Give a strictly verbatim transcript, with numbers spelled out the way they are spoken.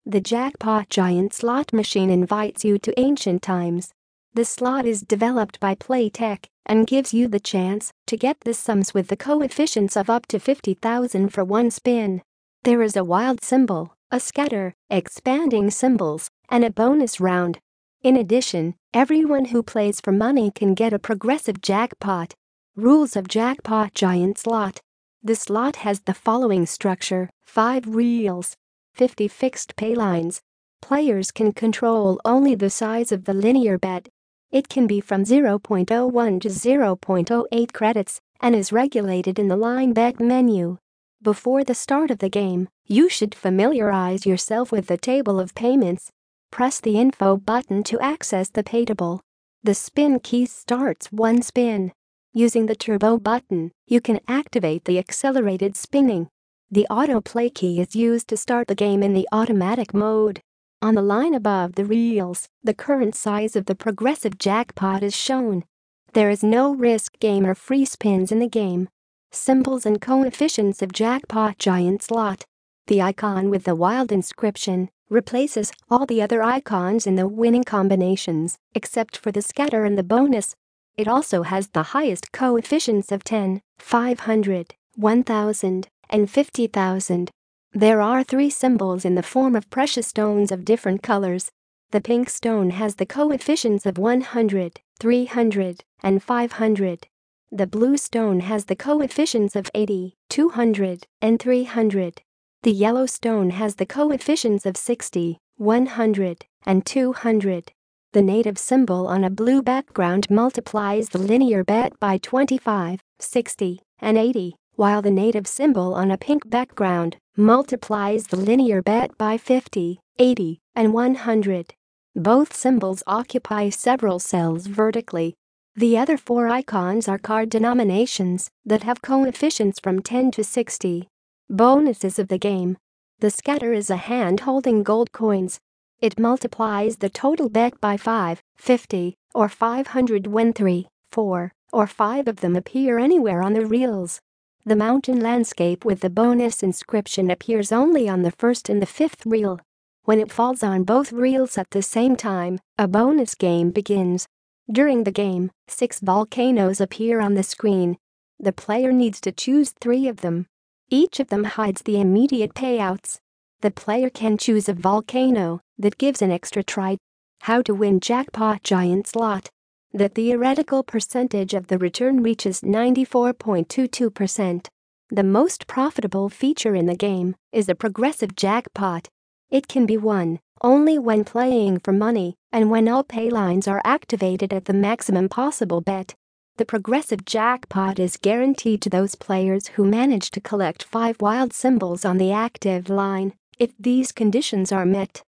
The Jackpot Giant slot machine invites you to ancient times. The slot is developed by Playtech and gives you the chance to get the sums with the coefficients of up to fifty thousand for one spin. There is a wild symbol, a scatter, expanding symbols, and a bonus round. In addition, everyone who plays for money can get a progressive jackpot. Rules of Jackpot Giant Slot. The slot has the following structure: five reels, fifty fixed pay lines. Players can control only the size of the linear bet. It can be from zero point zero one to zero point zero eight credits and is regulated in the line bet menu. Before the start of the game, you should familiarize yourself with the table of payments. Press the info button to access the pay table. The spin key starts one spin. Using the turbo button, you can activate the accelerated spinning. The autoplay key is used to start the game in the automatic mode. On the line above the reels, the current size of the progressive jackpot is shown. There is no risk game or free spins in the game. Symbols and coefficients of Jackpot Giant Slot. The icon with the wild inscription replaces all the other icons in the winning combinations, except for the scatter and the bonus. It also has the highest coefficients of ten, five hundred, one thousand, and fifty thousand. There are three symbols in the form of precious stones of different colors. The pink stone has the coefficients of one hundred, three hundred, and five hundred. The blue stone has the coefficients of eighty, two hundred, and three hundred. The yellow stone has the coefficients of sixty, one hundred, and two hundred. The native symbol on a blue background multiplies the linear bet by twenty-five, sixty, and eighty, while the native symbol on a pink background multiplies the linear bet by fifty, eighty, and one hundred. Both symbols occupy several cells vertically. The other four icons are card denominations that have coefficients from ten to sixty. Bonuses of the game. The scatter is a hand holding gold coins. It multiplies the total bet by five, fifty, or five hundred when three, four, or five of them appear anywhere on the reels. The mountain landscape with the bonus inscription appears only on the first and the fifth reel. When it falls on both reels at the same time, a bonus game begins. During the game, six volcanoes appear on the screen. The player needs to choose three of them. Each of them hides the immediate payouts. The player can choose a volcano that gives an extra try. How to win Jackpot Giant Slot. The theoretical percentage of the return reaches ninety-four point two two percent. The most profitable feature in the game is a progressive jackpot. It can be won only when playing for money and when all pay lines are activated at the maximum possible bet. The progressive jackpot is guaranteed to those players who manage to collect five wild symbols on the active line. If these conditions are met,